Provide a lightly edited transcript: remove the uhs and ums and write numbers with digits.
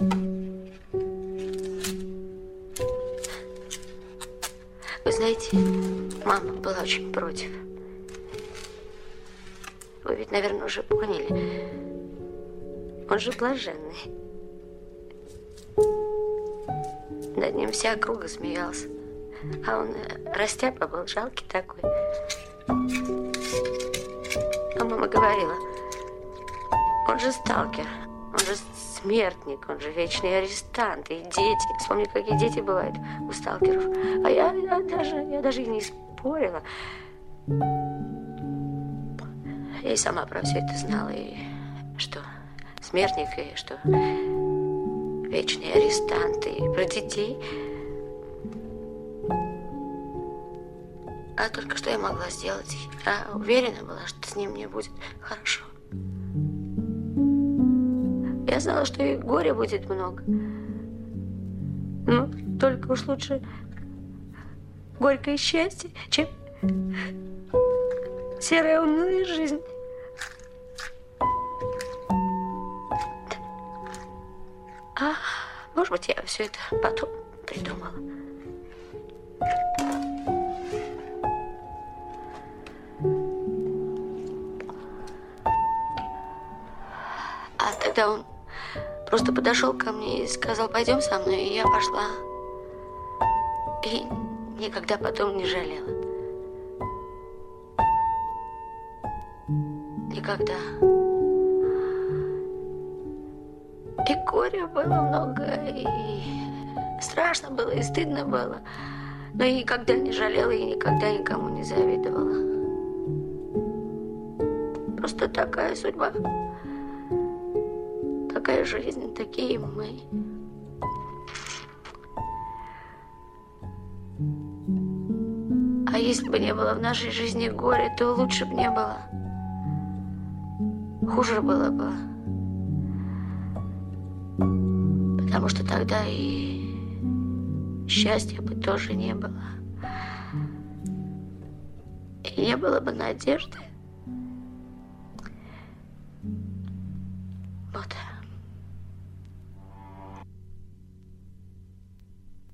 Вы знаете, мама была очень против. Вы ведь, наверное, уже поняли. Он же блаженный. Над ним вся округа смеялась. А он растяпа был, жалкий такой. А мама говорила, он же сталкер, он же смертник, он же вечный арестант. И дети. Вспомни, какие дети бывают у сталкеров. А я даже и не спорила. Я и сама про все это знала. И что смертник, и что вечный арестант, и про детей. А только что я могла сделать? Я уверена была, что с ним мне будет хорошо. Я знала, что и горя будет много. Но только уж лучше горькое счастье, чем серая унылая жизнь. А может быть, я все это потом придумала. А тогда он просто подошел ко мне и сказал, пойдем со мной, и я пошла. И никогда потом не жалела. Никогда. И горя было много, и страшно было, и стыдно было. Но я никогда не жалела и никогда никому не завидовала. Просто такая судьба. Такая жизнь, такие мы. А если бы не было в нашей жизни горя, то лучше бы не было. Хуже было бы. Потому что тогда и счастья бы тоже не было. И не было бы надежды. Вот.